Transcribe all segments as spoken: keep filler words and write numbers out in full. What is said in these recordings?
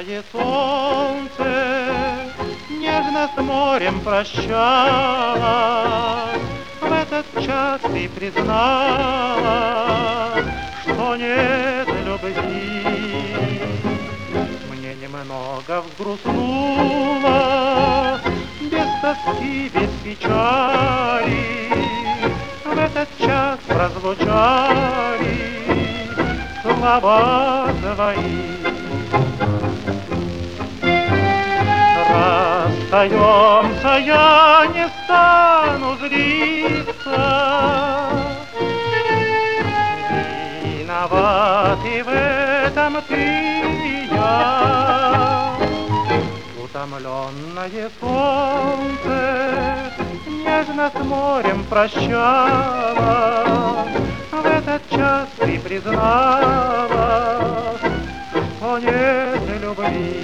Утомленное солнце нежно с морем прощалось. В этот час ты призналась, что нет любви. Мне немного взгрустнуло, без тоски, без печали. В этот час прозвучали слова твои. Расстаемся, я не стану злиться. Виноват и в этом ты и я. Утомленное солнце нежно с морем прощалось. В этот час ты призналась, что нет любви.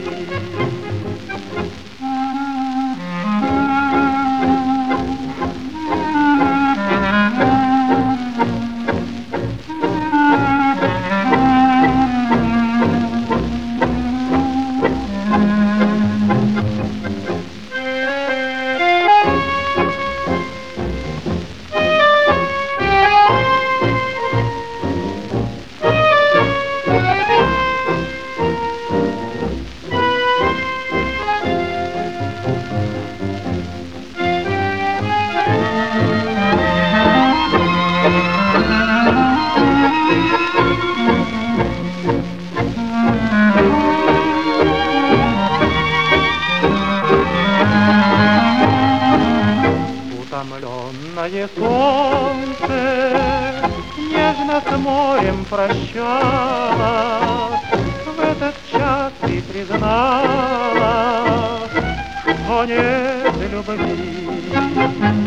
Утомленное солнце нежно с морем прощалось. В этот час ты призналась, что нет любви.